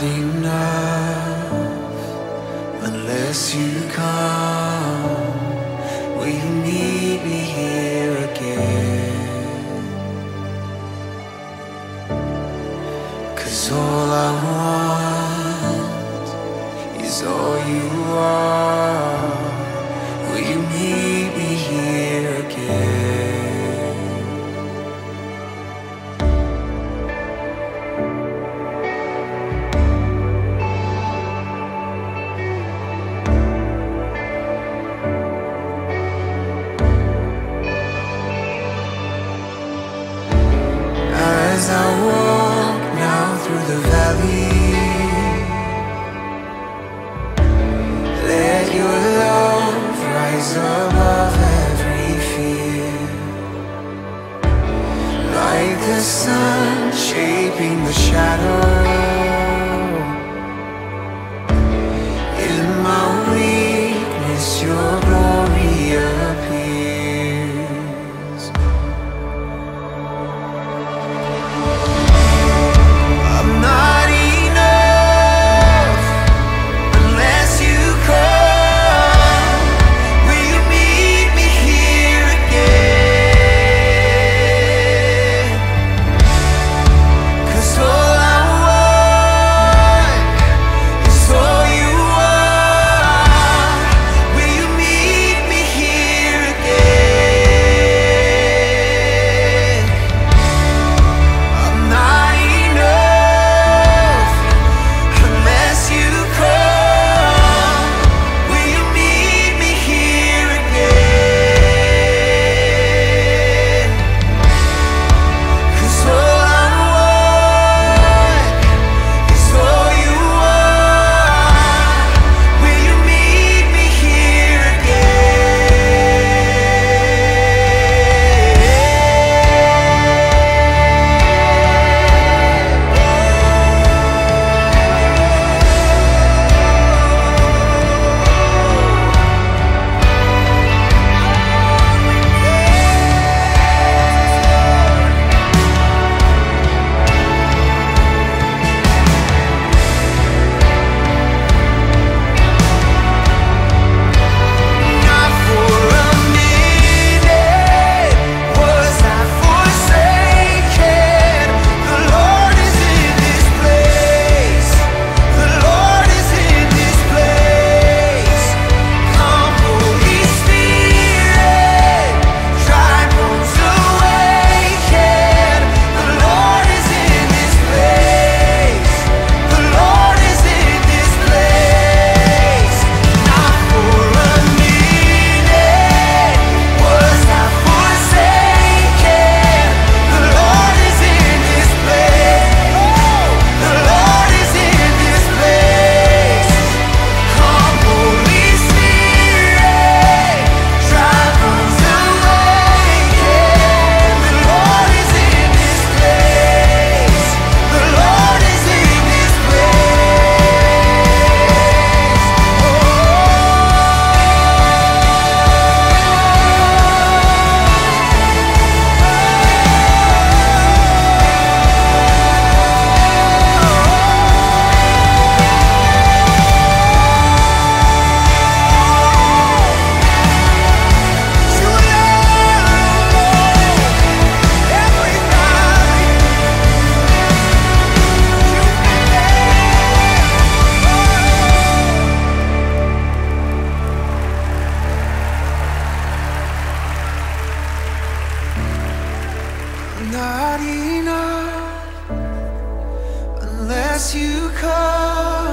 enough unless you come. Will you meet me here again? 'Cause all I want is all you are. Will you meet me here again? As I walk now through the valley, let your love rise above every fear. Like the sun shaping the shadow, in my weakness your glory appears. I'm not enough unless you come. Will you meet me here again? 'Cause all I want is all you are. Will you meet me here again? I'm not enough unless you come. Will you meet me here again? 'Cause all I want is all you are. Will you meet me here Not for a minute was I forsaken. The Lord is in this place. The Lord is in this place. Come, Holy Spirit, dry bones awaken. The Lord is in this place. The Lord is in this place. Not for a minute was I forsaken. The Lord is in this place. The Lord is in this place. Come, Holy Spirit, dry bones awaken. The Lord is in this place. The Lord is in this not enough unless you come.